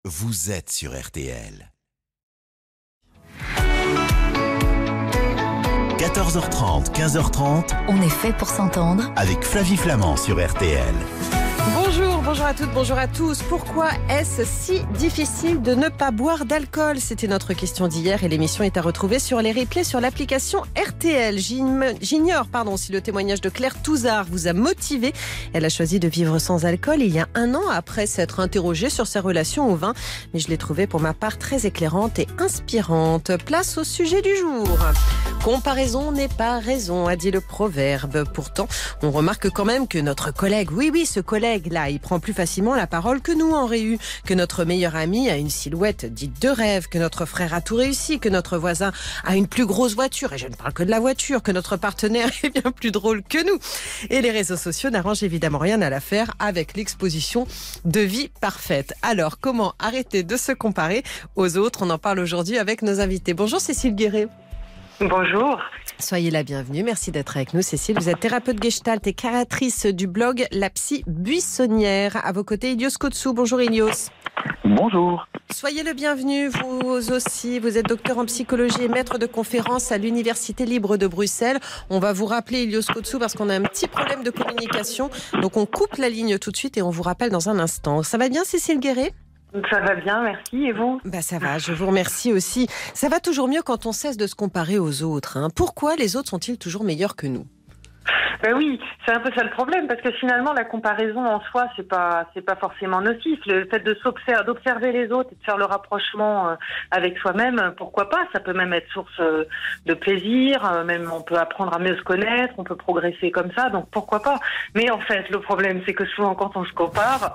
vous êtes sur RTL. 14h30, 15h30, On est fait pour s'entendre. avec Flavie Flamand sur RTL. Bonjour à toutes, bonjour à tous. Pourquoi est-ce si difficile de ne pas boire d'alcool ? C'était notre question d'hier et l'émission est à retrouver sur les replays sur l'application RTL. J'ignore si le témoignage de Claire Touzard vous a motivé. Elle a choisi de vivre sans alcool il y a 1 an après s'être interrogée sur sa relation au vin. Mais je l'ai trouvée pour ma part très éclairante et inspirante. Place au sujet du jour. Comparaison n'est pas raison, a dit le proverbe. Pourtant, on remarque quand même que notre collègue, ce collègue-là, il prend plus facilement la parole que nous en réu, que notre meilleur ami a une silhouette dite de rêve, que notre frère a tout réussi, que notre voisin a une plus grosse voiture, et je ne parle que de la voiture, que notre partenaire est bien plus drôle que nous. Et les réseaux sociaux n'arrangent évidemment rien à l'affaire avec l'exposition de vie parfaite. Alors, comment arrêter de se comparer aux autres ? On en parle aujourd'hui avec nos invités. Bonjour Cécile Guéret. Bonjour. Soyez la bienvenue. Merci d'être avec nous, Cécile. Vous êtes thérapeute gestalt et créatrice du blog La Psy Buissonnière. À vos côtés, Ilios Kotsou. Bonjour Ilios. Bonjour. Soyez le bienvenu, vous aussi. Vous êtes docteur en psychologie et maître de conférences à l'Université libre de Bruxelles. On va vous rappeler, Ilios Kotsou, parce qu'on a un petit problème de communication. Donc on coupe la ligne tout de suite et on vous rappelle dans un instant. Ça va bien, Cécile Guéret ? Ça va bien, merci. Et vous ? Ça va, je vous remercie aussi. Ça va toujours mieux quand on cesse de se comparer aux autres. Pourquoi les autres sont-ils toujours meilleurs que nous ? Oui, c'est un peu ça le problème, parce que finalement la comparaison en soi c'est pas forcément nocif. Le fait d'observer les autres et de faire le rapprochement avec soi-même, pourquoi pas ? Ça peut même être source de plaisir, même on peut apprendre à mieux se connaître, on peut progresser comme ça, donc pourquoi pas ? Mais en fait le problème c'est que souvent quand on se compare,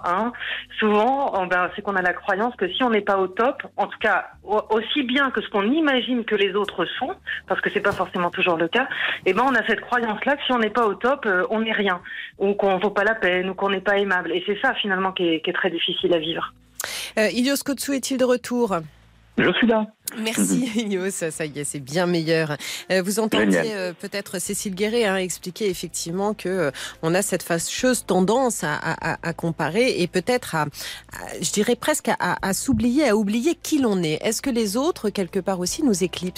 c'est qu'on a la croyance que si on n'est pas au top, en tout cas aussi bien que ce qu'on imagine que les autres sont, parce que c'est pas forcément toujours le cas, on a cette croyance là que si on n'est pas au top, on n'est rien, ou qu'on vaut pas la peine, ou qu'on n'est pas aimable. Et c'est ça finalement qui est très difficile à vivre. Ilios Kotsou est-il de retour ? Je suis là. Merci Ilios, ça y est, c'est bien meilleur. Vous entendiez peut-être Cécile Guéret expliquer effectivement que on a cette fâcheuse tendance à comparer et peut-être je dirais presque à s'oublier, à oublier qui l'on est. Est-ce que les autres, quelque part aussi, nous éclipsent ?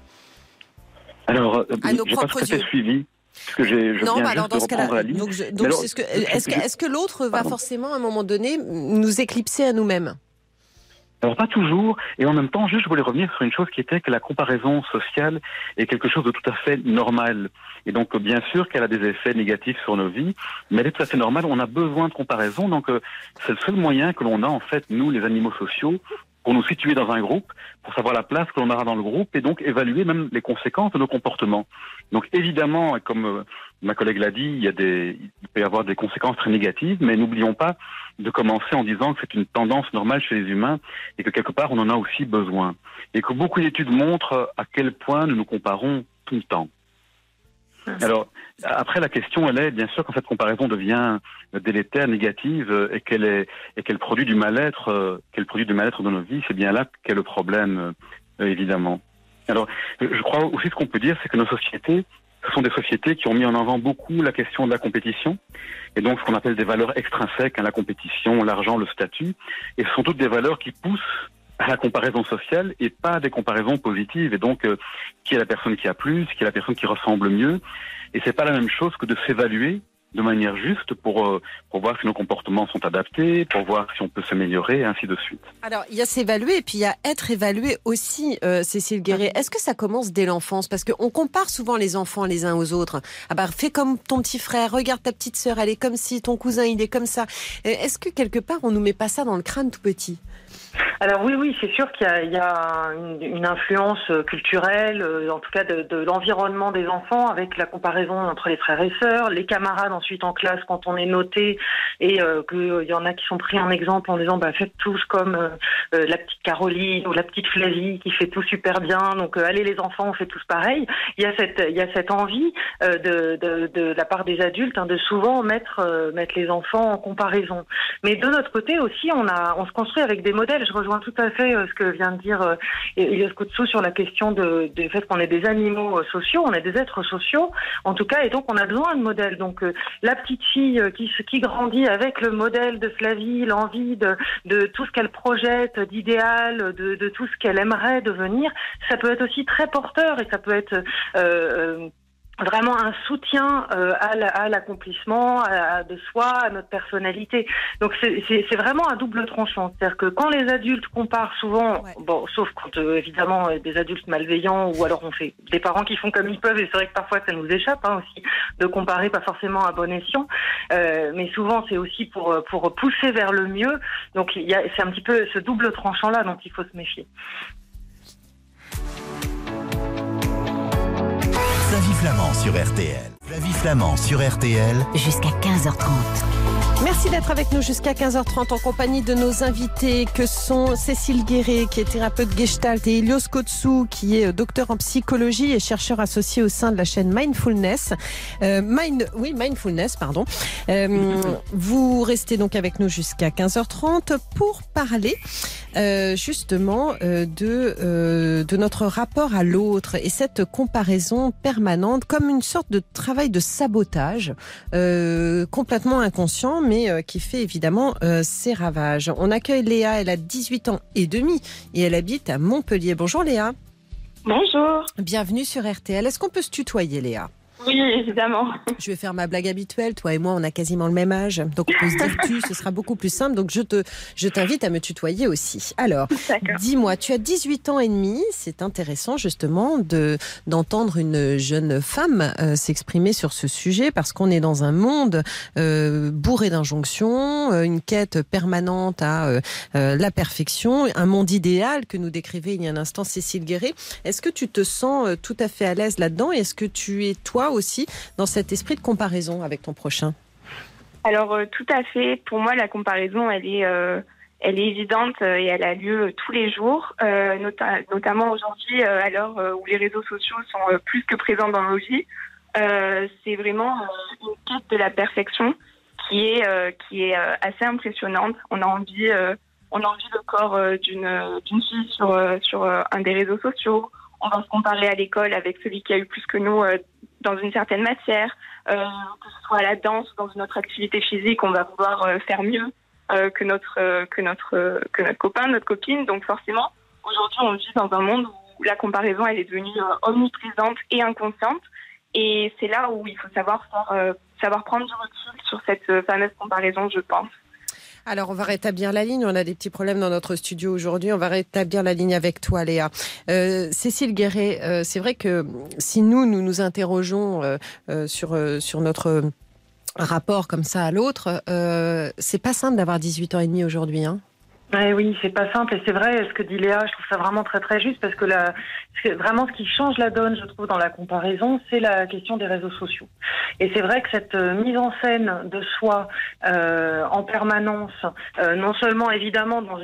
Alors, à nos j'ai pas tout propres à fait yeux. suivi. Parce que dans ce cas-là, est-ce que l'autre va forcément à un moment donné nous éclipser à nous-mêmes ? Alors pas toujours, et en même temps, je voulais revenir sur une chose qui était que la comparaison sociale est quelque chose de tout à fait normal. Et donc bien sûr qu'elle a des effets négatifs sur nos vies, mais elle est tout à fait normale, on a besoin de comparaison, donc c'est le seul moyen que l'on a en fait, nous les animaux sociaux, pour nous situer dans un groupe, pour savoir la place que l'on aura dans le groupe et donc évaluer même les conséquences de nos comportements. Donc évidemment, comme ma collègue l'a dit, il peut y avoir des conséquences très négatives, mais n'oublions pas de commencer en disant que c'est une tendance normale chez les humains et que quelque part on en a aussi besoin. Et que beaucoup d'études montrent à quel point nous nous comparons tout le temps. Alors, après, la question, elle est, bien sûr, quand cette comparaison devient délétère, négative, et qu'elle produit du mal-être, dans nos vies, c'est bien là qu'est le problème, évidemment. Alors, je crois aussi ce qu'on peut dire, c'est que nos sociétés, ce sont des sociétés qui ont mis en avant beaucoup la question de la compétition, et donc ce qu'on appelle des valeurs extrinsèques, la compétition, l'argent, le statut, et ce sont toutes des valeurs qui poussent à la comparaison sociale et pas des comparaisons positives. Et donc, qui est la personne qui a plus, qui est la personne qui ressemble mieux. Et c'est pas la même chose que de s'évaluer de manière juste pour voir si nos comportements sont adaptés, pour voir si on peut s'améliorer, et ainsi de suite. Alors, il y a s'évaluer et puis il y a être évalué aussi, Cécile Guéret. Est-ce que ça commence dès l'enfance ? Parce qu'on compare souvent les enfants les uns aux autres. Fais comme ton petit frère, regarde ta petite sœur, elle est comme ci, ton cousin, il est comme ça. Est-ce que quelque part, on nous met pas ça dans le crâne tout petit ? Alors oui, c'est sûr qu'il y a une influence culturelle, en tout cas de l'environnement des enfants, avec la comparaison entre les frères et sœurs, les camarades ensuite en classe quand on est noté, et qu'il y en a qui sont pris en exemple en disant faites tous comme la petite Caroline ou la petite Flavie qui fait tout super bien. Donc allez les enfants, on fait tous pareil. Il y a cette envie de la part des adultes de souvent mettre les enfants en comparaison. Mais de notre côté aussi, on se construit avec des modèles. Je rejoins tout à fait ce que vient de dire Elios Kotsou sur la question du fait qu'on est des animaux sociaux, on est des êtres sociaux, en tout cas, et donc on a besoin de modèles. Donc la petite fille qui grandit avec le modèle de Flavie, l'envie de tout ce qu'elle projette, d'idéal, de tout ce qu'elle aimerait devenir, ça peut être aussi très porteur et ça peut être vraiment un soutien à l'accomplissement de soi, à notre personnalité. Donc c'est vraiment un double tranchant. C'est-à-dire que quand les adultes comparent souvent, bon, sauf quand évidemment des adultes malveillants ou alors on fait des parents qui font comme ils peuvent, et c'est vrai que parfois ça nous échappe aussi de comparer, pas forcément à bon escient, mais souvent c'est aussi pour pousser vers le mieux. Donc c'est un petit peu ce double tranchant là dont il faut se méfier. Flavie Flament sur RTL. Flavie Flament sur RTL. Jusqu'à 15h30. Merci d'être avec nous jusqu'à 15h30 en compagnie de nos invités que sont Cécile Guéret, qui est thérapeute Gestalt, et Elios Kotsou, qui est docteur en psychologie et chercheur associé au sein de la chaîne Mindfulness. Mindfulness, pardon. Vous restez donc avec nous jusqu'à 15h30 pour parler justement de notre rapport à l'autre et cette comparaison permanente comme une sorte de travail de sabotage complètement inconscient, mais qui fait évidemment ses ravages. On accueille Léa, elle a 18 ans et demi et elle habite à Montpellier. Bonjour Léa. Bonjour. Bienvenue sur RTL. Est-ce qu'on peut se tutoyer, Léa ? Oui, évidemment. Je vais faire ma blague habituelle. Toi et moi, on a quasiment le même âge. Donc, on peut se dire tu, ce sera beaucoup plus simple. Donc, je t'invite à me tutoyer aussi. Alors, dis-moi, tu as 18 ans et demi. C'est intéressant, justement, d'entendre une jeune femme s'exprimer sur ce sujet parce qu'on est dans un monde bourré d'injonctions, une quête permanente à la perfection, un monde idéal que nous décrivait il y a un instant Cécile Guéret. Est-ce que tu te sens tout à fait à l'aise là-dedans et est-ce que tu es, toi aussi, dans cet esprit de comparaison avec ton prochain? Alors, tout à fait. Pour moi, la comparaison, elle est évidente et elle a lieu tous les jours, notamment aujourd'hui, à l'heure où les réseaux sociaux sont plus que présents dans nos vies. C'est vraiment une quête de la perfection qui est assez impressionnante. On a envie le corps d'une fille sur un des réseaux sociaux. On va se comparer à l'école avec celui qui a eu plus que nous dans une certaine matière, que ce soit à la danse ou dans une autre activité physique, on va vouloir faire mieux que notre copain, notre copine. Donc forcément, aujourd'hui, on vit dans un monde où la comparaison, elle est devenue omniprésente et inconsciente. Et c'est là où il faut savoir prendre du recul sur cette fameuse comparaison, je pense. Alors, on va rétablir la ligne. On a des petits problèmes dans notre studio aujourd'hui. On va rétablir la ligne avec toi, Léa. Cécile Guéret, c'est vrai que si nous interrogeons sur notre rapport comme ça à l'autre, c'est pas simple d'avoir 18 ans et demi aujourd'hui, hein. Oui, c'est pas simple et c'est vrai ce que dit Léa, je trouve ça vraiment très très juste parce que vraiment ce qui change la donne, je trouve, dans la comparaison, c'est la question des réseaux sociaux. Et c'est vrai que cette mise en scène de soi en permanence, non seulement évidemment dans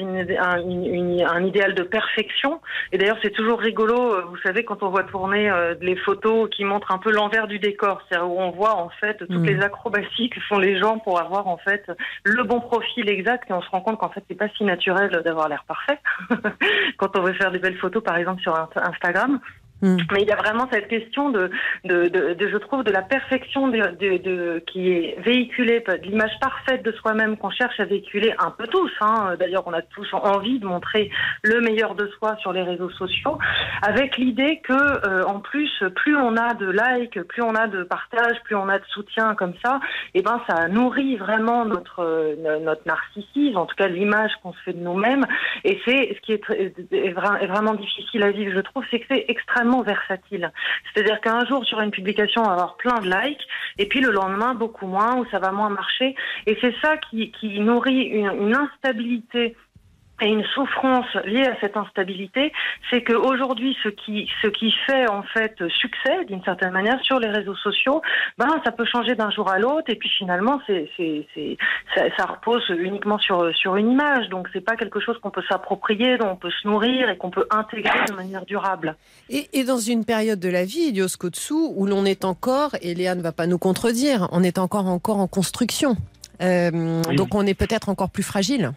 un idéal de perfection, et d'ailleurs c'est toujours rigolo, vous savez, quand on voit tourner les photos qui montrent un peu l'envers du décor, c'est-à-dire où on voit en fait toutes les acrobaties que font les gens pour avoir en fait le bon profil exact et on se rend compte qu'en fait c'est pas si naturel d'avoir l'air parfait quand on veut faire des belles photos par exemple sur Instagram. Mais il y a vraiment cette question je trouve, de la perfection qui est véhiculée, de l'image parfaite de soi-même qu'on cherche à véhiculer un peu tous. D'ailleurs, on a tous envie de montrer le meilleur de soi sur les réseaux sociaux, avec l'idée que, en plus, plus on a de likes, plus on a de partages, plus on a de soutien comme ça, et ben ça nourrit vraiment notre narcissisme, en tout cas l'image qu'on se fait de nous-mêmes. Et c'est ce qui est vraiment difficile à vivre, je trouve, c'est que c'est extrêmement versatile. C'est-à-dire qu'un jour, sur une publication, on va avoir plein de likes, et puis le lendemain, beaucoup moins, ou ça va moins marcher. Et c'est ça qui nourrit une instabilité et une souffrance liée à cette instabilité, c'est qu'aujourd'hui, ce qui fait en fait succès d'une certaine manière sur les réseaux sociaux, ça peut changer d'un jour à l'autre, et puis finalement, ça repose uniquement sur une image, donc c'est pas quelque chose qu'on peut s'approprier, dont on peut se nourrir et qu'on peut intégrer de manière durable. Et dans une période de la vie, Ilios Kotsou, où l'on est encore, et Léa ne va pas nous contredire, on est encore en construction, oui. Donc on est peut-être encore plus fragile.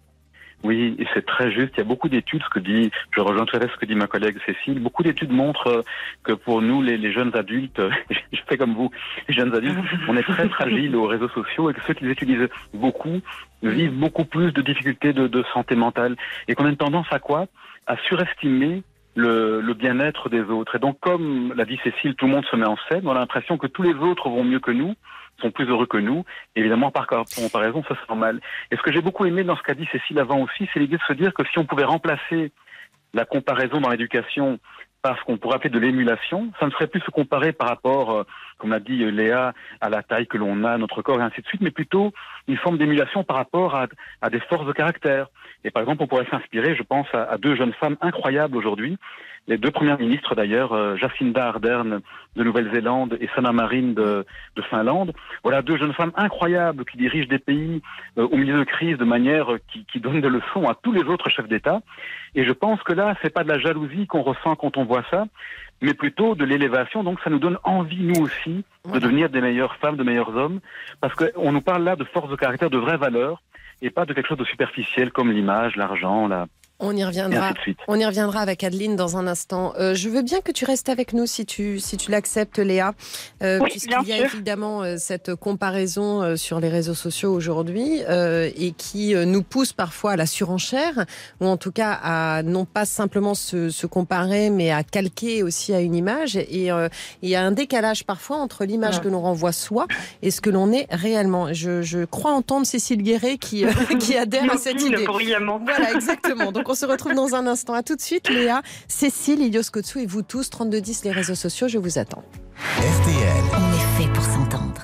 Oui, et c'est très juste. Il y a beaucoup d'études, je rejoins tout à fait ce que dit ma collègue Cécile, beaucoup d'études montrent que pour nous, les jeunes adultes, je fais comme vous, les jeunes adultes, on est très fragiles aux réseaux sociaux et que ceux qui les utilisent beaucoup vivent beaucoup plus de difficultés de santé mentale et qu'on a une tendance à quoi? À surestimer le bien-être des autres. Et donc, comme l'a dit Cécile, tout le monde se met en scène, on a l'impression que tous les autres vont mieux que nous, sont plus heureux que nous. Évidemment, par comparaison, ça c'est normal. Et ce que j'ai beaucoup aimé dans ce qu'a dit Cécile avant aussi, c'est l'idée de se dire que si on pouvait remplacer la comparaison dans l'éducation par ce qu'on pourrait appeler de l'émulation, ça ne serait plus se comparer par rapport, comme a dit Léa, à la taille que l'on a, notre corps et ainsi de suite, mais plutôt une forme d'émulation par rapport à des forces de caractère. Et par exemple, on pourrait s'inspirer, je pense, à deux jeunes femmes incroyables aujourd'hui, les deux premières ministres d'ailleurs, Jacinda Ardern de Nouvelle-Zélande et Sanna Marin de Finlande. Voilà deux jeunes femmes incroyables qui dirigent des pays au milieu de crise de manière qui donnent des leçons à tous les autres chefs d'État. Et je pense que là, c'est pas de la jalousie qu'on ressent quand on voit ça, mais plutôt de l'élévation. Donc ça nous donne envie, nous aussi, de devenir des meilleures femmes, de meilleurs hommes, parce qu'on nous parle là de force de caractère, de vraies valeurs, et pas de quelque chose de superficiel comme l'image, l'argent, On y reviendra avec Adeline dans un instant. Je veux bien que tu restes avec nous si tu l'acceptes, Léa. Oui, puisqu'il y a évidemment cette comparaison sur les réseaux sociaux aujourd'hui et qui nous pousse parfois à la surenchère, ou en tout cas à non pas simplement se comparer, mais à calquer aussi à une image. Et il y a un décalage parfois entre l'image que l'on renvoie soi et ce que l'on est réellement. Je crois entendre Cécile Guéret qui adhère à cette idée. Voilà, exactement. Donc on se retrouve dans un instant. À tout de suite, Léa, Cécile, Ilios Kotsou et vous tous, 3210 les réseaux sociaux, je vous attends. RTL. On est fait pour s'entendre.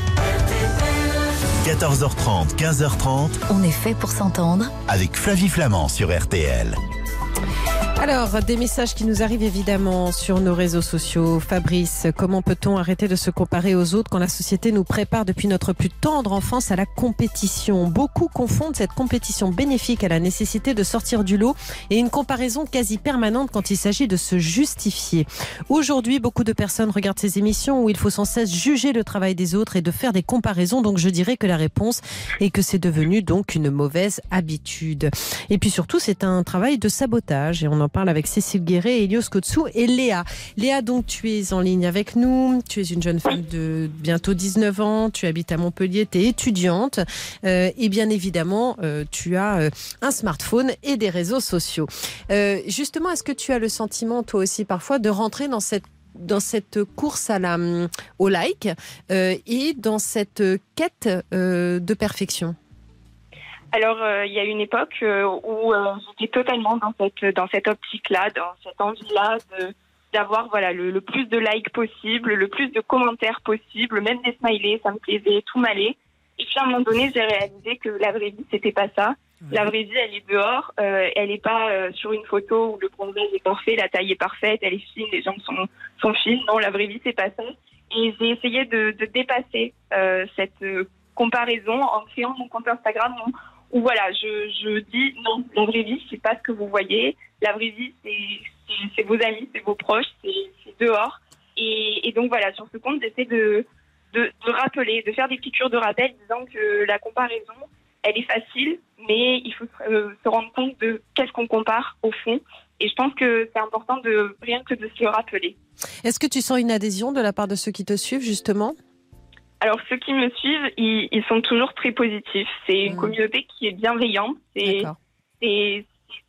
14h30, 15h30. On est fait pour s'entendre. Avec Flavie Flamand sur RTL. Alors, des messages qui nous arrivent évidemment sur nos réseaux sociaux. Fabrice, comment peut-on arrêter de se comparer aux autres quand la société nous prépare depuis notre plus tendre enfance à la compétition? Beaucoup confondent cette compétition bénéfique à la nécessité de sortir du lot et une comparaison quasi permanente quand il s'agit de se justifier. Aujourd'hui, beaucoup de personnes regardent ces émissions où il faut sans cesse juger le travail des autres et de faire des comparaisons. Donc, je dirais que la réponse est que c'est devenu donc une mauvaise habitude. Et puis surtout, c'est un travail de sabotage et on en parle avec Cécile Guéret, Ilios Kotsou et Léa. Léa, donc tu es en ligne avec nous, tu es une jeune femme de bientôt 19 ans, tu habites à Montpellier, tu es étudiante et bien évidemment tu as un smartphone et des réseaux sociaux. Justement, est-ce que tu as le sentiment toi aussi parfois de rentrer dans cette course au like et dans cette quête de perfection? Alors, il y a une époque où j'étais totalement dans cette optique-là, dans cette envie-là d'avoir le plus de likes possible, le plus de commentaires possible, même des smileys, ça me plaisait, tout m'allait. Et puis à un moment donné, j'ai réalisé que la vraie vie, c'était pas ça. La vraie vie, elle est dehors, elle est pas sur une photo où le bronzage est parfait, la taille est parfaite, elle est fine, les jambes sont fines. Non, la vraie vie, c'est pas ça. Et j'ai essayé de dépasser cette comparaison en créant mon compte Instagram où voilà, je dis non, la vraie vie, c'est pas ce que vous voyez. La vraie vie, c'est vos amis, c'est vos proches, c'est dehors. Et donc voilà, sur ce compte, j'essaie de rappeler, de faire des piqûres de rappel, disant que la comparaison, elle est facile, mais il faut se rendre compte de qu'est-ce qu'on compare au fond. Et je pense que c'est important rien que de se le rappeler. Est-ce que tu sens une adhésion de la part de ceux qui te suivent, justement ? Alors, ceux qui me suivent, ils sont toujours très positifs. C'est une communauté qui est bienveillante. C'est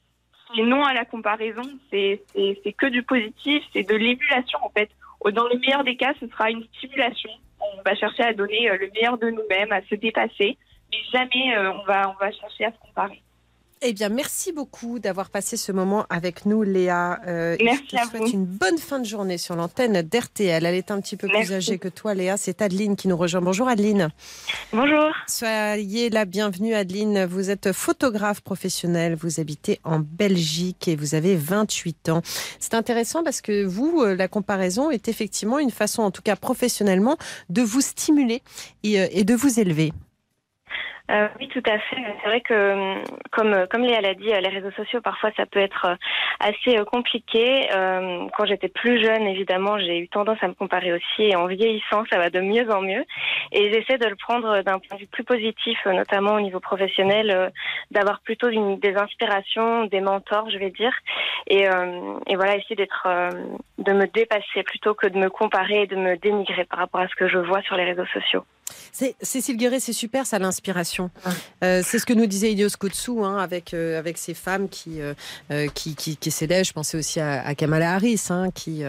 non à la comparaison. C'est que du positif. C'est de l'émulation, en fait. Dans le meilleur des cas, ce sera une stimulation. On va chercher à donner le meilleur de nous-mêmes, à se dépasser. Mais jamais on va chercher à se comparer. Eh bien, merci beaucoup d'avoir passé ce moment avec nous, Léa. Merci à Je te souhaite vous. une bonne fin de journée sur l'antenne d'RTL. Elle est un petit peu plus Merci. âgée que toi, Léa. C'est Adeline qui nous rejoint. Bonjour, Adeline. Bonjour. Soyez la bienvenue, Adeline. Vous êtes photographe professionnelle. Vous habitez en Belgique et vous avez 28 ans. C'est intéressant parce que vous, la comparaison est effectivement une façon, en tout cas professionnellement, de vous stimuler et de vous élever. Oui, tout à fait. C'est vrai que, comme Léa l'a dit, les réseaux sociaux, parfois, ça peut être assez compliqué. Quand j'étais plus jeune, évidemment, j'ai eu tendance à me comparer aussi. Et en vieillissant, ça va de mieux en mieux. Et j'essaie de le prendre d'un point de vue plus positif, notamment au niveau professionnel, d'avoir plutôt des inspirations, des mentors, je vais dire. Et voilà, essayer de me dépasser plutôt que de me comparer et de me dénigrer par rapport à ce que je vois sur les réseaux sociaux. Cécile Guéret, c'est super ça, l'inspiration. C'est ce que nous disait Ilios Kotsou, avec ces femmes qui s'élèvent. Je pensais aussi à Kamala Harris, qui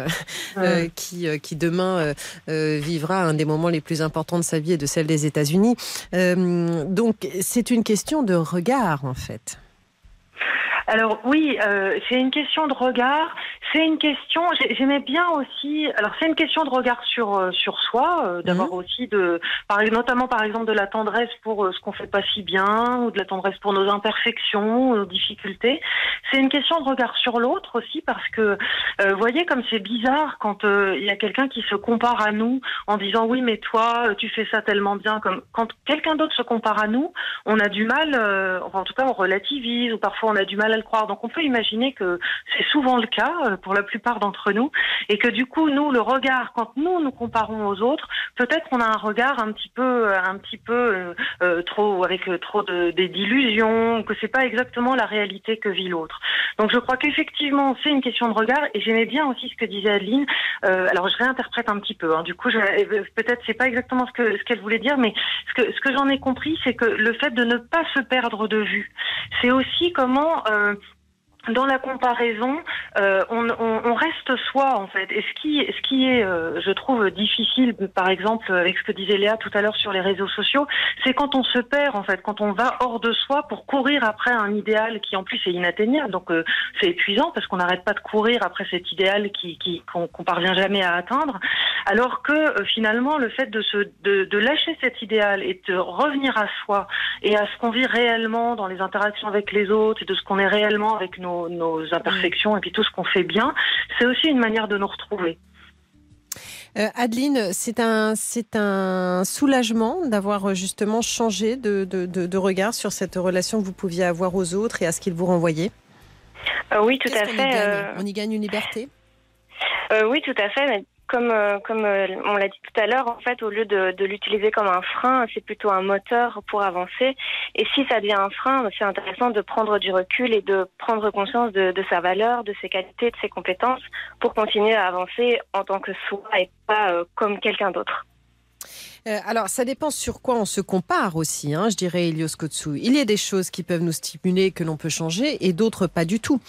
demain vivra un des moments les plus importants de sa vie et de celle des États-Unis. Donc c'est une question de regard en fait. Alors oui, c'est une question de regard. C'est une question. J'aimais bien aussi. Alors c'est une question de regard sur soi, d'avoir aussi notamment par exemple de la tendresse pour ce qu'on fait pas si bien, ou de la tendresse pour nos imperfections, nos difficultés. C'est une question de regard sur l'autre aussi parce que vous voyez comme c'est bizarre quand il y a quelqu'un qui se compare à nous en disant oui mais toi tu fais ça tellement bien. Comme quand quelqu'un d'autre se compare à nous, on a du mal. Enfin en tout cas on relativise ou parfois on a du mal à le croire. Donc on peut imaginer que c'est souvent le cas pour la plupart d'entre nous et que du coup nous le regard quand nous comparons aux autres, peut-être qu'on a un regard un petit peu trop avec trop d'illusions, que c'est pas exactement la réalité que vit l'autre. Donc je crois qu'effectivement c'est une question de regard et j'aimais bien aussi ce que disait Adeline. Alors je réinterprète un petit peu. Du coup peut-être c'est pas exactement ce qu'elle voulait dire, mais ce que j'en ai compris c'est que le fait de ne pas se perdre de vue, c'est aussi comment dans la comparaison, on reste soi en fait. Et ce qui est, je trouve difficile, par exemple, avec ce que disait Léa tout à l'heure sur les réseaux sociaux, c'est quand on se perd en fait, quand on va hors de soi pour courir après un idéal qui en plus est inatteignable. Donc c'est épuisant parce qu'on n'arrête pas de courir après cet idéal qu'on parvient jamais à atteindre. Alors que finalement, le fait de lâcher cet idéal et de revenir à soi et à ce qu'on vit réellement dans les interactions avec les autres et de ce qu'on est réellement avec nos imperfections et puis tout ce qu'on fait bien, c'est aussi une manière de nous retrouver. Adeline, c'est un soulagement d'avoir justement changé de regard sur cette relation que vous pouviez avoir aux autres et à ce qu'ils vous renvoyaient. Oui, tout à fait. On y gagne une liberté ? Oui, tout à fait. Mais comme on l'a dit tout à l'heure, en fait, au lieu de l'utiliser comme un frein, c'est plutôt un moteur pour avancer. Et si ça devient un frein, c'est intéressant de prendre du recul et de prendre conscience de sa valeur, de ses qualités, de ses compétences pour continuer à avancer en tant que soi et pas comme quelqu'un d'autre. Alors, ça dépend sur quoi on se compare aussi, je dirais Ilios Kotsou. Il y a des choses qui peuvent nous stimuler, que l'on peut changer, et d'autres pas du tout.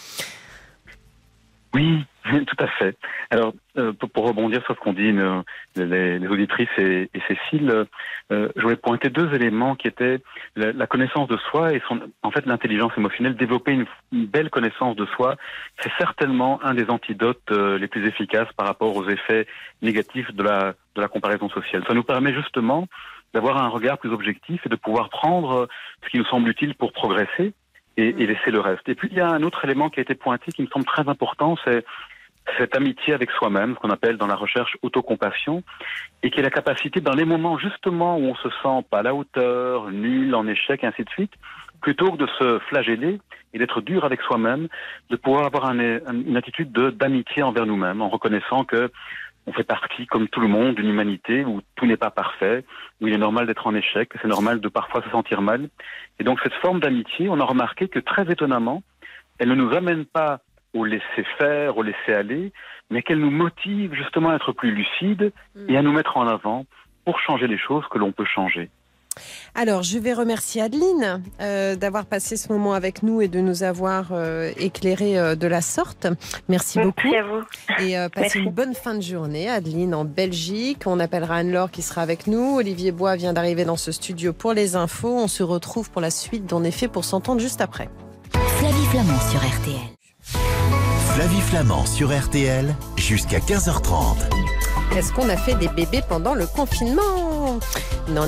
Oui, tout à fait. Alors, pour rebondir sur ce qu'ont dit les auditrices et Cécile, je voulais pointer deux éléments qui étaient la connaissance de soi et en fait l'intelligence émotionnelle. Développer une belle connaissance de soi, c'est certainement un des antidotes les plus efficaces par rapport aux effets négatifs de la comparaison sociale. Ça nous permet justement d'avoir un regard plus objectif et de pouvoir prendre ce qui nous semble utile pour progresser et laisser le reste. Et puis il y a un autre élément qui a été pointé qui me semble très important, c'est cette amitié avec soi-même, ce qu'on appelle dans la recherche autocompassion, et qui est la capacité dans les moments justement où on se sent pas à la hauteur, nul, en échec, et ainsi de suite, plutôt que de se flageller et d'être dur avec soi-même, de pouvoir avoir une attitude d'amitié envers nous-mêmes, en reconnaissant que on fait partie, comme tout le monde, d'une humanité où tout n'est pas parfait, où il est normal d'être en échec, que c'est normal de parfois se sentir mal. Et donc cette forme d'amitié, on a remarqué que très étonnamment, elle ne nous amène pas au laisser faire, au laisser aller, mais qu'elle nous motive justement à être plus lucides et à nous mettre en avant pour changer les choses que l'on peut changer. Alors, je vais remercier Adeline d'avoir passé ce moment avec nous et de nous avoir éclairé de la sorte. Merci beaucoup. Merci à vous. Et passez une bonne fin de journée, Adeline, en Belgique. On appellera Anne-Laure qui sera avec nous. Olivier Bois vient d'arriver dans ce studio pour les infos. On se retrouve pour la suite d'On est fait pour s'entendre juste après. Flamand sur RTL. Flavie Flamand sur RTL jusqu'à 15h30. Est-ce qu'on a fait des bébés pendant le confinement ? Non.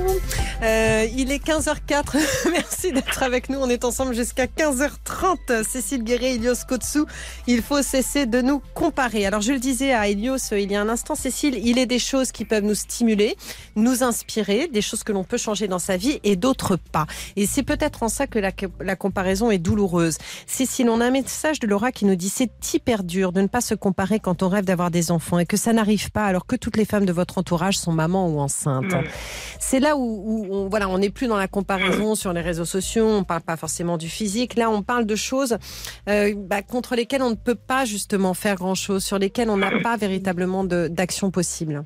Il est 15h04. Merci d'être avec nous. On est ensemble jusqu'à 15h30. Cécile Guéret, Elios Kotsou. Il faut cesser de nous comparer. Alors, je le disais à Elios il y a un instant, Cécile, il est des choses qui peuvent nous stimuler, nous inspirer, des choses que l'on peut changer dans sa vie et d'autres pas. Et c'est peut-être en ça que la comparaison est douloureuse. Cécile, on a un message de Laura qui nous dit « C'est hyper dur de ne pas se comparer quand on rêve d'avoir des enfants et que ça n'arrive pas alors que toutes les femmes de votre entourage sont mamans ou enceintes. » C'est là où on n'est plus dans la comparaison sur les réseaux sociaux, on ne parle pas forcément du physique. Là, on parle de choses contre lesquelles on ne peut pas justement faire grand-chose, sur lesquelles on n'a pas véritablement d'action possible.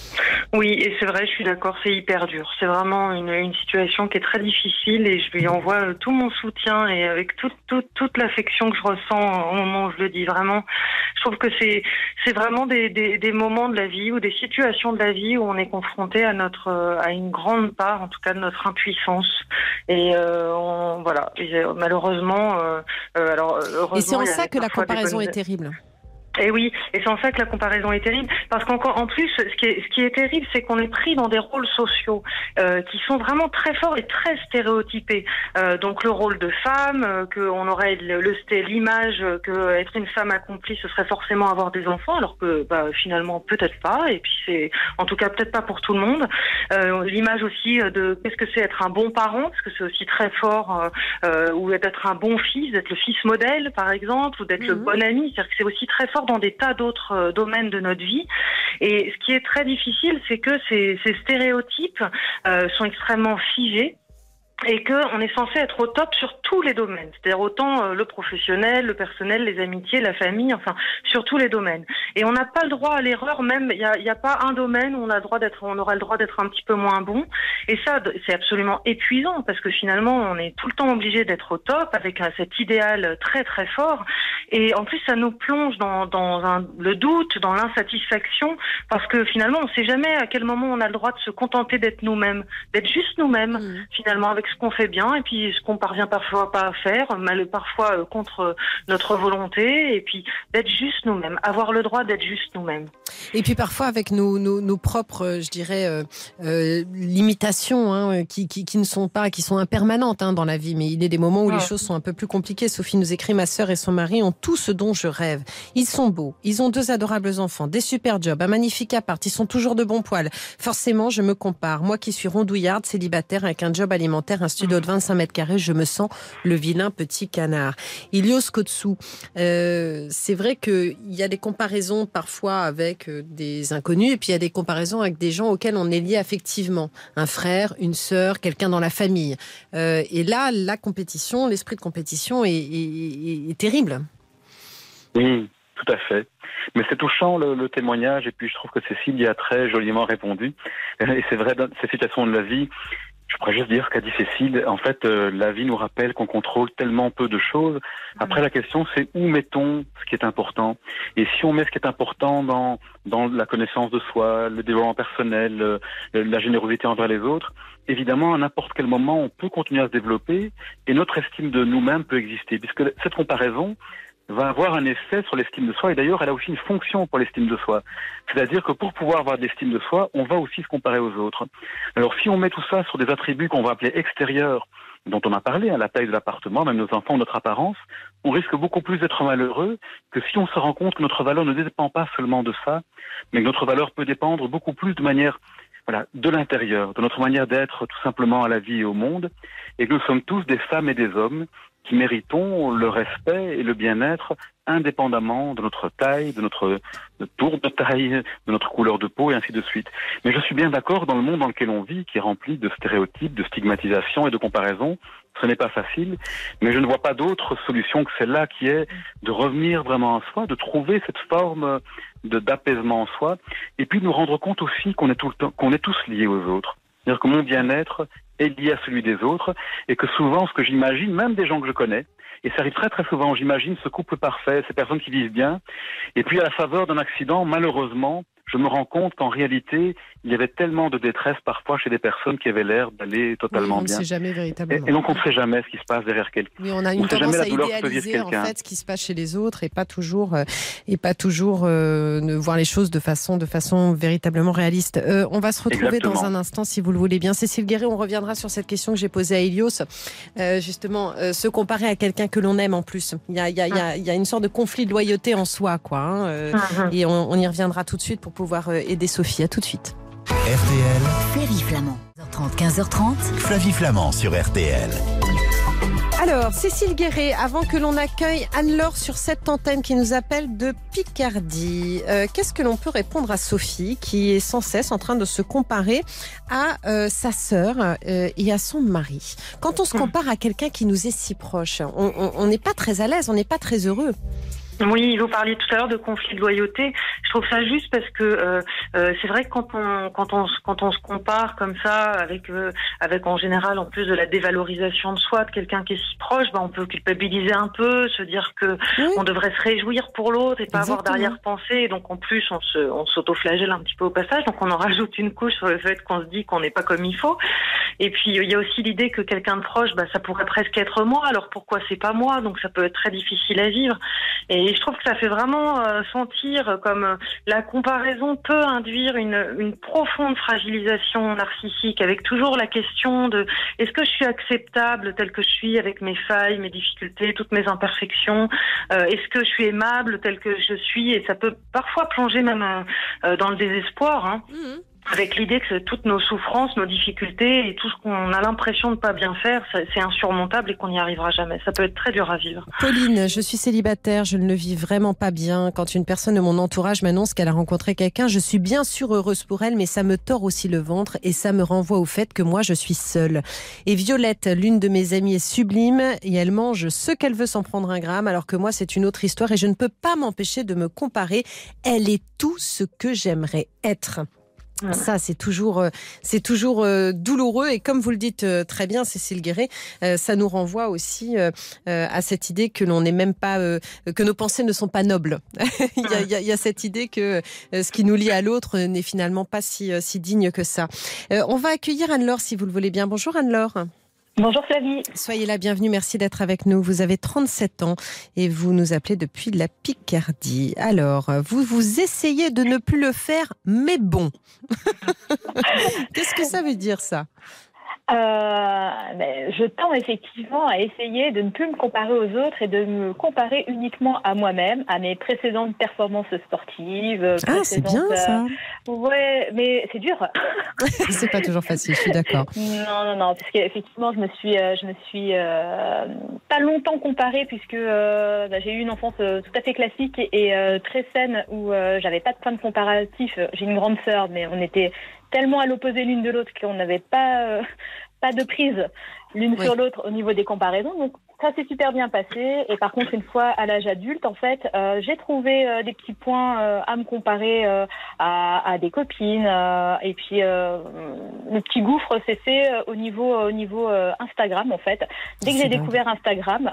Oui, et c'est vrai, je suis d'accord, c'est hyper dur. C'est vraiment une situation qui est très difficile et je lui envoie tout mon soutien et avec toute l'affection que je ressens au moment où je le dis. Vraiment, je trouve que c'est vraiment des moments de la vie ou des situations de la vie où on est confronté à une grande part, en tout cas, de notre impuissance. Et voilà, et, malheureusement, heureusement, et c'est en ça que la comparaison est terrible. Et oui, et c'est en ça que la comparaison est terrible, parce qu'en plus, ce qui est terrible, c'est qu'on est pris dans des rôles sociaux qui sont vraiment très forts et très stéréotypés. Donc le rôle de femme, qu'on aurait l'image que être une femme accomplie, ce serait forcément avoir des enfants, alors que finalement peut-être pas. Et puis c'est, en tout cas peut-être pas pour tout le monde. L'image aussi de qu'est-ce que c'est être un bon parent, parce que c'est aussi très fort, ou d'être un bon fils, d'être le fils modèle par exemple, ou d'être le bon ami. C'est-à-dire que c'est aussi très fort dans des tas d'autres domaines de notre vie. Et ce qui est très difficile, c'est que ces stéréotypes sont extrêmement figés et qu'on est censé être au top sur tous les domaines. C'est-à-dire autant le professionnel, le personnel, les amitiés, la famille, enfin, sur tous les domaines. Et on n'a pas le droit à l'erreur, même, il y a pas un domaine où on aura le droit d'être un petit peu moins bon. Et ça, c'est absolument épuisant, parce que finalement, on est tout le temps obligé d'être au top, avec cet idéal très très fort. Et en plus, ça nous plonge dans le doute, dans l'insatisfaction, parce que finalement, on ne sait jamais à quel moment on a le droit de se contenter d'être nous-mêmes, d'être juste nous-mêmes, finalement, avec ce qu'on fait bien, et puis ce qu'on parvient parfois pas à faire, parfois contre notre volonté, et puis d'être juste nous-mêmes, avoir le droit d'être juste nous-mêmes. Et puis parfois avec nos propres, je dirais, limitations qui ne sont pas, qui sont impermanentes dans la vie, mais il y a des moments où les choses sont un peu plus compliquées. Sophie nous écrit: ma sœur et son mari ont tout ce dont je rêve. Ils sont beaux, ils ont 2 adorables enfants, des super jobs, un magnifique appart, ils sont toujours de bons poils. Forcément, je me compare. Moi qui suis rondouillarde, célibataire, avec un job alimentaire, un studio de 25 mètres carrés, je me sens le vilain petit canard. Elios Kotsou, c'est vrai qu'il y a des comparaisons parfois avec des inconnus, et puis il y a des comparaisons avec des gens auxquels on est lié affectivement. Un frère, une sœur, quelqu'un dans la famille. Et là, la compétition, l'esprit de compétition est terrible. Oui, tout à fait. Mais c'est touchant le témoignage, et puis je trouve que Cécile y a très joliment répondu. Et c'est vrai, dans ces situations de la vie, je pourrais juste dire ce qu'a dit Cécile. En fait, la vie nous rappelle qu'on contrôle tellement peu de choses. Après, la question, c'est où mettons ce qui est important. Et si on met ce qui est important dans la connaissance de soi, le développement personnel, la générosité envers les autres, évidemment, à n'importe quel moment, on peut continuer à se développer et notre estime de nous-mêmes peut exister. Puisque cette comparaison va avoir un effet sur l'estime de soi, et d'ailleurs elle a aussi une fonction pour l'estime de soi. C'est-à-dire que pour pouvoir avoir de l'estime de soi, on va aussi se comparer aux autres. Alors si on met tout ça sur des attributs qu'on va appeler extérieurs, dont on a parlé, la taille de l'appartement, même nos enfants, notre apparence, on risque beaucoup plus d'être malheureux que si on se rend compte que notre valeur ne dépend pas seulement de ça, mais que notre valeur peut dépendre beaucoup plus de manière de l'intérieur, de notre manière d'être tout simplement à la vie et au monde, et que nous sommes tous des femmes et des hommes qui méritons le respect et le bien-être indépendamment de notre taille, de notre tour de taille, de notre couleur de peau et ainsi de suite. Mais je suis bien d'accord, dans le monde dans lequel on vit, qui est rempli de stéréotypes, de stigmatisation et de comparaison, ce n'est pas facile, mais je ne vois pas d'autre solution que celle-là, qui est de revenir vraiment en soi, de trouver cette forme d'apaisement en soi, et puis de nous rendre compte aussi qu'on est tous liés aux autres. C'est-à-dire que mon bien-être est lié à celui des autres, et que souvent, ce que j'imagine, même des gens que je connais, et ça arrive très très souvent, j'imagine ce couple parfait, ces personnes qui vivent bien, et puis à la faveur d'un accident, malheureusement, je me rends compte qu'en réalité, il y avait tellement de détresse parfois chez des personnes qui avaient l'air d'aller totalement bien. On ne sait jamais véritablement. Et donc on ne sait jamais ce qui se passe derrière quelqu'un. Oui, on a une tendance à idéaliser en fait ce qui se passe chez les autres et pas toujours voir les choses de façon véritablement réaliste. On va se retrouver dans un instant si vous le voulez bien. Cécile Guéret, on reviendra sur cette question que j'ai posée à Elios. Justement, se comparer à quelqu'un que l'on aime en plus. Il y a une sorte de conflit de loyauté en soi, quoi. Et on y reviendra tout de suite pour pouvoir aider Sophie. À tout de suite. RTL. Flavie Flamand. 15h30. Flavie Flamand sur RTL. Alors, Cécile Guéret, avant que l'on accueille Anne-Laure sur cette antenne qui nous appelle de Picardie, qu'est-ce que l'on peut répondre à Sophie qui est sans cesse en train de se comparer à sa sœur et à son mari? Quand on se compare à quelqu'un qui nous est si proche, on n'est pas très à l'aise, on n'est pas très heureux. Oui, vous parliez tout à l'heure de conflit de loyauté. Je trouve ça juste parce que c'est vrai que quand on se compare comme ça avec en général en plus de la dévalorisation de soi de quelqu'un qui est si proche, on peut culpabiliser un peu, se dire que on devrait se réjouir pour l'autre et pas avoir d'arrière-pensée. Et donc en plus on s'auto-flagelle un petit peu au passage. Donc on en rajoute une couche sur le fait qu'on se dit qu'on n'est pas comme il faut. Et puis il y a aussi l'idée que quelqu'un de proche, ça pourrait presque être moi. Alors pourquoi c'est pas moi? Donc ça peut être très difficile à vivre. Et je trouve que ça fait vraiment sentir comme la comparaison peut induire une profonde fragilisation narcissique, avec toujours la question de est-ce que je suis acceptable telle que je suis, avec mes failles, mes difficultés, toutes mes imperfections, est-ce que je suis aimable telle que je suis, et ça peut parfois plonger même dans le désespoir, avec l'idée que toutes nos souffrances, nos difficultés et tout ce qu'on a l'impression de pas bien faire, c'est insurmontable et qu'on n'y arrivera jamais. Ça peut être très dur à vivre. Pauline, je suis célibataire, je ne le vis vraiment pas bien. Quand une personne de mon entourage m'annonce qu'elle a rencontré quelqu'un, je suis bien sûr heureuse pour elle, mais ça me tord aussi le ventre et ça me renvoie au fait que moi je suis seule. Et Violette, l'une de mes amies, est sublime et elle mange ce qu'elle veut sans prendre un gramme, alors que moi c'est une autre histoire et je ne peux pas m'empêcher de me comparer. Elle est tout ce que j'aimerais être. Ça, c'est toujours douloureux et comme vous le dites très bien, Cécile Guéret, ça nous renvoie aussi à cette idée que l'on n'est même pas, que nos pensées ne sont pas nobles. il y a cette idée que ce qui nous lie à l'autre n'est finalement pas si digne que ça. On va accueillir Anne-Laure si vous le voulez bien. Bonjour Anne-Laure. Bonjour Flavie. Soyez la bienvenue, merci d'être avec nous. Vous avez 37 ans et vous nous appelez depuis la Picardie. Alors, vous essayez de ne plus le faire, mais bon. Qu'est-ce que ça veut dire ça ? Je tends effectivement à essayer de ne plus me comparer aux autres et de me comparer uniquement à moi-même, à mes précédentes performances sportives. C'est bien ça. Ouais, mais c'est dur. C'est pas toujours facile, je suis d'accord. Non, parce qu'effectivement, je me suis pas longtemps comparée puisque j'ai eu une enfance tout à fait classique et très saine où j'avais pas de point de comparatif. J'ai une grande sœur, mais on était tellement à l'opposé l'une de l'autre qu'on n'avait pas de prise l'une sur l'autre au niveau des comparaisons. Donc ça s'est super bien passé. Et par contre, une fois à l'âge adulte, en fait, j'ai trouvé des petits points à me comparer à des copines. Et puis le petit gouffre s'est fait au niveau Instagram, en fait. Dès que j'ai découvert Instagram,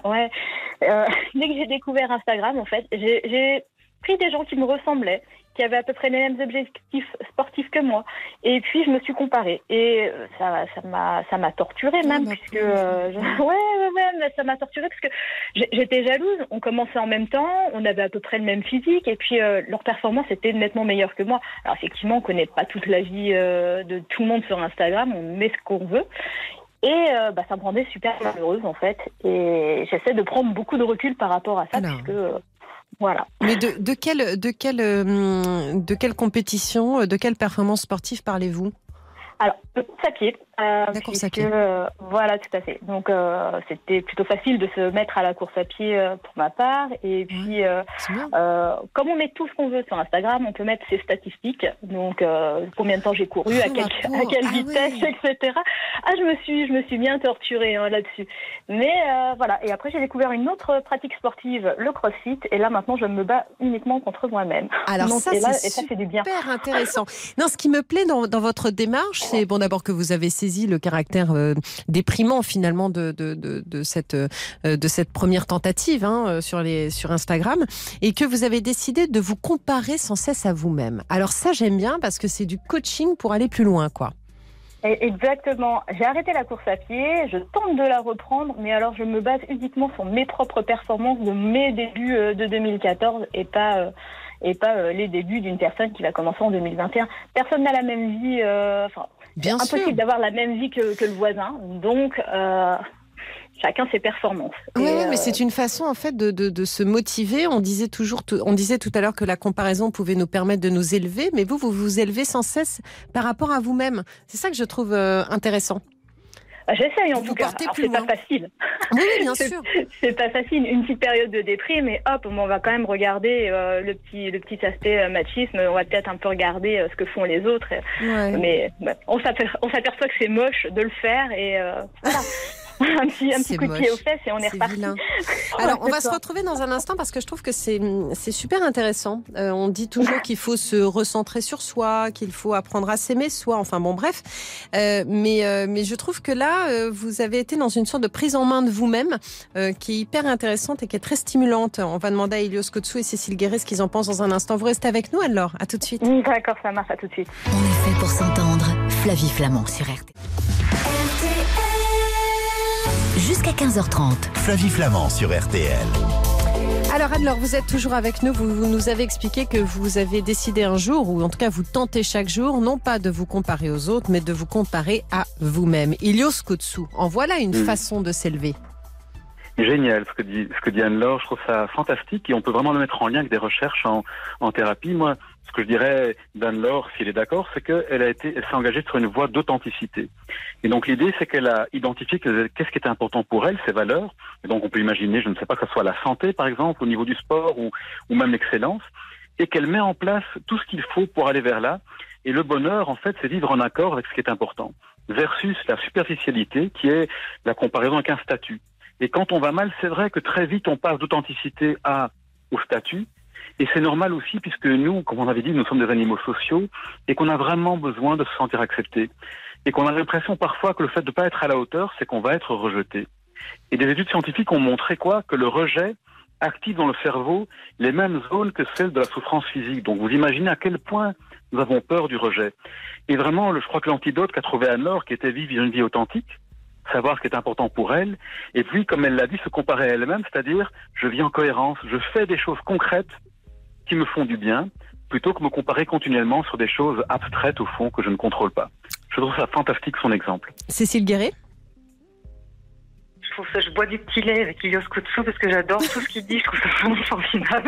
en fait, j'ai pris des gens qui me ressemblaient, qui avaient à peu près les mêmes objectifs sportifs que moi. Et puis, je me suis comparée. Et ça m'a torturée même, puisque... mais ça m'a torturée parce que j'étais jalouse. On commençait en même temps, on avait à peu près le même physique, et puis leur performance était nettement meilleure que moi. Alors, effectivement, on ne connaît pas toute la vie de tout le monde sur Instagram, on met ce qu'on veut. Et ça me rendait super malheureuse, en fait. Et j'essaie de prendre beaucoup de recul par rapport à ça, puisque... Voilà. Mais de quelle compétition, de quelle performance sportive parlez-vous ? Alors, le course à pied. Course à pied. Voilà, tout à fait. Donc, c'était plutôt facile de se mettre à la course à pied pour ma part. Et puis, comme on met tout ce qu'on veut sur Instagram, on peut mettre ses statistiques. Donc, combien de temps j'ai couru, à quelle vitesse, etc. Je me suis bien torturée là-dessus. Mais voilà. Et après, j'ai découvert une autre pratique sportive, le crossfit. Et là, maintenant, je me bats uniquement contre moi-même. Alors, ça, ça fait du bien. Super intéressant. Non, ce qui me plaît dans votre démarche, c'est d'abord que vous avez saisi le caractère déprimant finalement de cette première tentative sur Instagram, et que vous avez décidé de vous comparer sans cesse à vous-même. Alors ça, j'aime bien parce que c'est du coaching pour aller plus loin, quoi. Exactement. J'ai arrêté la course à pied, je tente de la reprendre, mais alors je me base uniquement sur mes propres performances de mes débuts de 2014 et pas les débuts d'une personne qui va commencer en 2021. Personne n'a la même vie, Bien impossible sûr. d'avoir la même vie que le voisin, donc chacun ses performances. Oui, mais c'est une façon en fait de se motiver. On disait tout à l'heure que la comparaison pouvait nous permettre de nous élever, mais vous vous élevez sans cesse par rapport à vous-même. C'est ça que je trouve intéressant. J'essaye en Vous tout cas. portez Alors, plus c'est loin. pas facile. Oui, bien sûr. C'est pas facile. Une petite période de déprime, et hop, on va quand même regarder le petit aspect machisme. On va peut-être un peu regarder ce que font les autres. Ouais. Mais on s'aperçoit que c'est moche de le faire, et voilà. un petit coup de pied aux fesses et on est reparti. Vilain. Alors, on va se retrouver dans un instant parce que je trouve que c'est super intéressant. On dit toujours qu'il faut se recentrer sur soi, qu'il faut apprendre à s'aimer soi. Enfin bon, bref. Mais je trouve que là, vous avez été dans une sorte de prise en main de vous-même qui est hyper intéressante et qui est très stimulante. On va demander à Ilios Kotsou et Cécile Guéret ce qu'ils en pensent dans un instant. Vous restez avec nous, alors. À tout de suite. D'accord, ça marche. À tout de suite. On est fait pour s'entendre. Flavie Flamand sur RTL. Jusqu'à 15h30. Flavie Flamand sur RTL. Alors Anne-Laure, vous êtes toujours avec nous. Vous nous avez expliqué que vous avez décidé un jour, ou en tout cas vous tentez chaque jour, non pas de vous comparer aux autres, mais de vous comparer à vous-même. Ilios Kotsou, en voilà une façon de s'élever. Génial ce que dit Anne-Laure, je trouve ça fantastique et on peut vraiment le mettre en lien avec des recherches en thérapie. Moi, ce que je dirais d'Anne-Laure, s'il est d'accord, c'est qu'elle s'est engagée sur une voie d'authenticité. Et donc l'idée, c'est qu'elle a identifié qu'est-ce qui était important pour elle, ses valeurs. Et donc on peut imaginer, je ne sais pas, que ce soit la santé par exemple, au niveau du sport ou même l'excellence, et qu'elle met en place tout ce qu'il faut pour aller vers là. Et le bonheur, en fait, c'est vivre en accord avec ce qui est important, versus la superficialité qui est la comparaison avec un statut. Et quand on va mal, c'est vrai que très vite on passe d'authenticité au statut. Et c'est normal aussi puisque nous, comme on avait dit, nous sommes des animaux sociaux et qu'on a vraiment besoin de se sentir accepté. Et qu'on a l'impression parfois que le fait de ne pas être à la hauteur, c'est qu'on va être rejeté. Et des études scientifiques ont montré que le rejet active dans le cerveau les mêmes zones que celles de la souffrance physique. Donc vous imaginez à quel point nous avons peur du rejet. Et vraiment, je crois que l'antidote qu'a trouvé Anne-Laure, qui était vivre une vie authentique, savoir ce qui est important pour elle, et puis, comme elle l'a dit, se comparer à elle-même, c'est-à-dire, je vis en cohérence, je fais des choses concrètes qui me font du bien, plutôt que me comparer continuellement sur des choses abstraites, au fond, que je ne contrôle pas. Je trouve ça fantastique, son exemple. Cécile Guéret. Je bois du petit lait avec Ilios Kotsou parce que j'adore tout ce qu'il dit, je trouve ça vraiment formidable.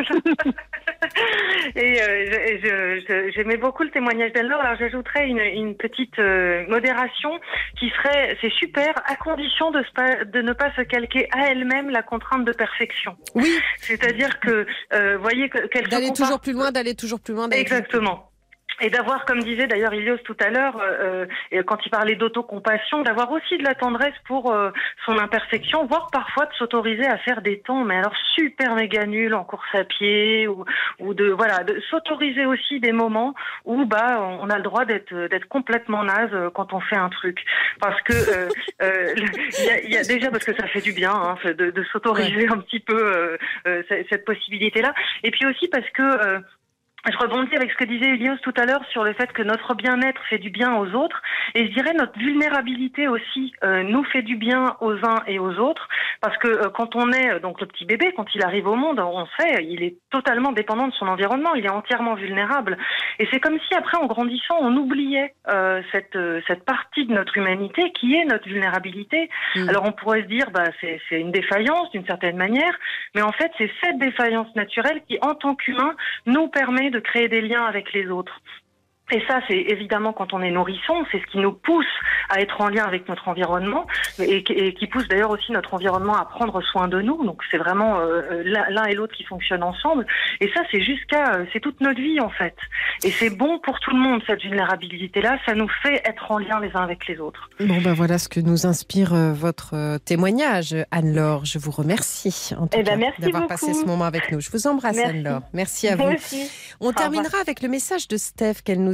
Et j'aimais beaucoup le témoignage d'Anne-Laure. Alors j'ajouterais une petite modération qui serait, c'est super, à condition de ne pas se calquer à elle-même la contrainte de perfection. Oui. C'est-à-dire que, voyez, qu'elle d'aller toujours plus loin, d'aller toujours plus loin. Exactement. Et d'avoir, comme disait d'ailleurs Ilios tout à l'heure, quand il parlait d'autocompassion, d'avoir aussi de la tendresse pour son imperfection, voire parfois de s'autoriser à faire des temps, mais alors super méga nuls en course à pied, ou de s'autoriser aussi des moments où on a le droit d'être complètement naze quand on fait un truc, parce que il y a déjà, parce que ça fait du bien de s'autoriser un petit peu cette possibilité-là, et puis aussi parce que je rebondis avec ce que disait Ilios tout à l'heure sur le fait que notre bien-être fait du bien aux autres, et je dirais notre vulnérabilité aussi nous fait du bien aux uns et aux autres, parce que quand on est donc le petit bébé, quand il arrive au monde, on sait, il est totalement dépendant de son environnement, il est entièrement vulnérable, et c'est comme si après en grandissant on oubliait cette partie de notre humanité qui est notre vulnérabilité. Alors on pourrait se dire c'est une défaillance d'une certaine manière, mais en fait c'est cette défaillance naturelle qui en tant qu'humain nous permet de créer des liens avec les autres. Et ça, c'est évidemment quand on est nourrisson, c'est ce qui nous pousse à être en lien avec notre environnement et qui pousse d'ailleurs aussi notre environnement à prendre soin de nous. Donc c'est vraiment l'un et l'autre qui fonctionnent ensemble. Et ça, c'est toute notre vie en fait. Et c'est bon pour tout le monde, cette vulnérabilité-là. Ça nous fait être en lien les uns avec les autres. Bon, voilà ce que nous inspire votre témoignage, Anne-Laure. Je vous remercie en tout cas merci d'avoir beaucoup. passé ce moment avec nous. Je vous embrasse, Anne-Laure. Merci à vous. Moi aussi. On terminera avec le message de Steph qu'elle nous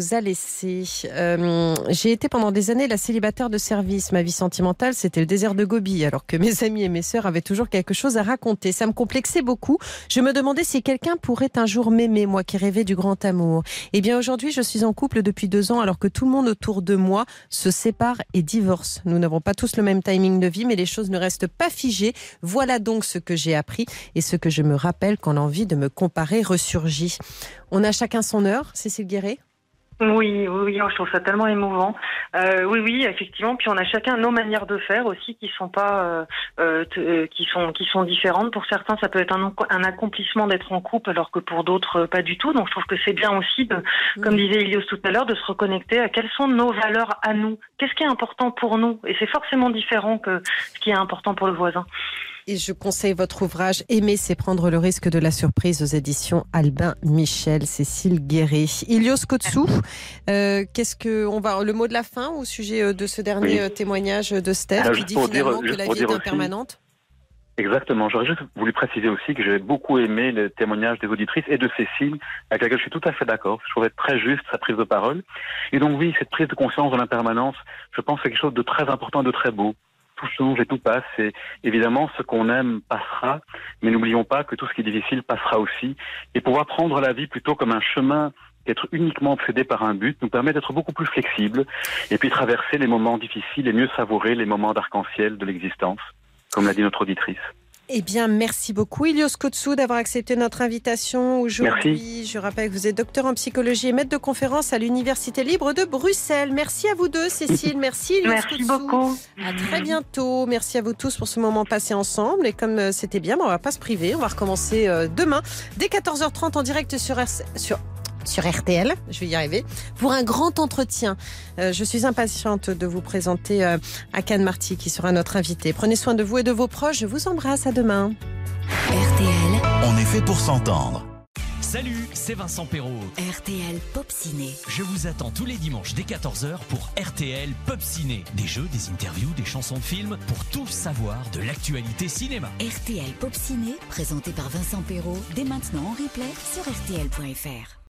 nous a laissé. J'ai été pendant des années la célibataire de service. Ma vie sentimentale, c'était le désert de Gobi, alors que mes amis et mes sœurs avaient toujours quelque chose à raconter. Ça me complexait beaucoup. Je me demandais si quelqu'un pourrait un jour m'aimer, moi qui rêvais du grand amour. Eh bien, aujourd'hui, je suis en couple depuis 2 ans, alors que tout le monde autour de moi se sépare et divorce. Nous n'avons pas tous le même timing de vie, mais les choses ne restent pas figées. Voilà donc ce que j'ai appris et ce que je me rappelle quand l'envie de me comparer ressurgit. On a chacun son heure, Cécile Guéret? Oui, je trouve ça tellement émouvant. Oui, effectivement. Puis on a chacun nos manières de faire aussi qui sont pas, qui sont différentes. Pour certains, ça peut être un accomplissement d'être en couple, alors que pour d'autres, pas du tout. Donc je trouve que c'est bien aussi, comme disait Ilios tout à l'heure, de se reconnecter à quelles sont nos valeurs à nous. Qu'est-ce qui est important pour nous? Et c'est forcément différent que ce qui est important pour le voisin. Et je conseille votre ouvrage « Aimer, c'est prendre le risque de la surprise » aux éditions Albin Michel, Cécile Guéret. Ilios Kotsou, le mot de la fin au sujet de ce dernier témoignage de Steph qui dit finalement que la vie est impermanente? Exactement. J'aurais juste voulu préciser aussi que j'ai beaucoup aimé le témoignage des auditrices et de Cécile, avec laquelle je suis tout à fait d'accord. Je trouvais très juste sa prise de parole. Et donc oui, cette prise de conscience de l'impermanence, je pense que c'est quelque chose de très important, de très beau. Tout change et tout passe, et évidemment ce qu'on aime passera, mais n'oublions pas que tout ce qui est difficile passera aussi, et pouvoir prendre la vie plutôt comme un chemin qu'être uniquement obsédé par un but nous permet d'être beaucoup plus flexible et puis traverser les moments difficiles et mieux savourer les moments d'arc-en-ciel de l'existence, comme l'a dit notre auditrice. Eh bien, merci beaucoup Ilios Kotsou d'avoir accepté notre invitation aujourd'hui. Merci. Je rappelle que vous êtes docteur en psychologie et maître de conférence à l'Université libre de Bruxelles. Merci à vous deux, Cécile. Merci Ilios Kotsou. Merci beaucoup. À très bientôt. Merci à vous tous pour ce moment passé ensemble. Et comme c'était bien, on ne va pas se priver. On va recommencer demain dès 14h30 en direct sur RTL, je vais y arriver, pour un grand entretien. Je suis impatiente de vous présenter Akan Marty qui sera notre invité. Prenez soin de vous et de vos proches. Je vous embrasse. À demain. RTL, On est fait pour s'entendre. Salut, c'est Vincent Perrault. RTL Pop Ciné. Je vous attends tous les dimanches dès 14h pour RTL Pop Ciné. Des jeux, des interviews, des chansons de films pour tout savoir de l'actualité cinéma. RTL Pop Ciné, présenté par Vincent Perrault, dès maintenant en replay sur RTL.fr.